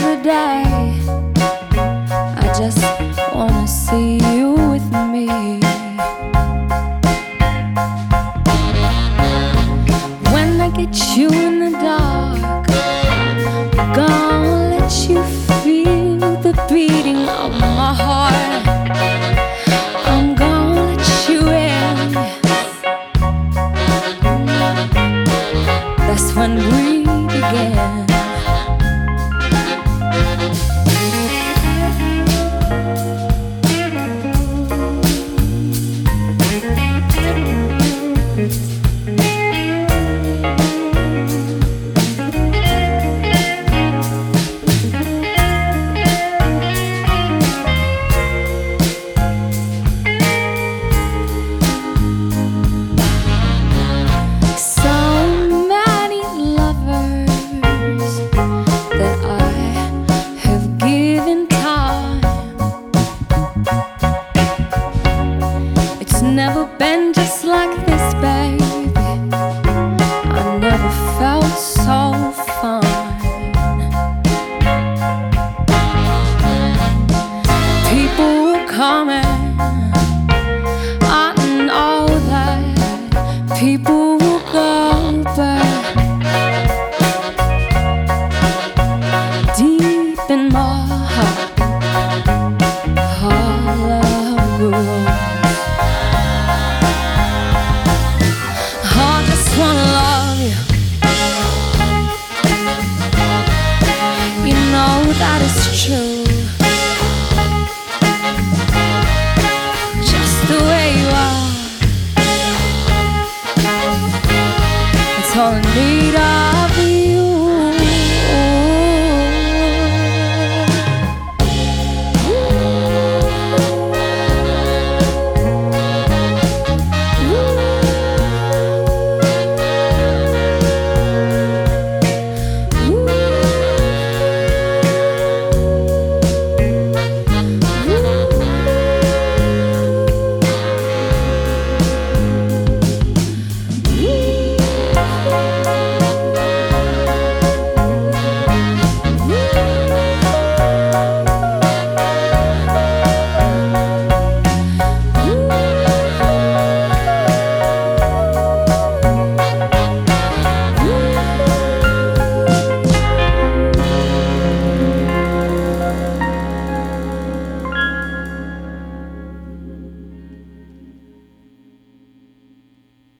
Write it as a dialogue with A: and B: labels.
A: the day. I just wanna see you with me. When I get you in the dark, I'm gonna let you feel the beating of my heart. I'm gonna let you in. That's when we began. Never been just like this, baby. I never felt so fine. People were coming, I know that. People will go back deep in my heart. Hollow. Wanna love you, you know that it's true.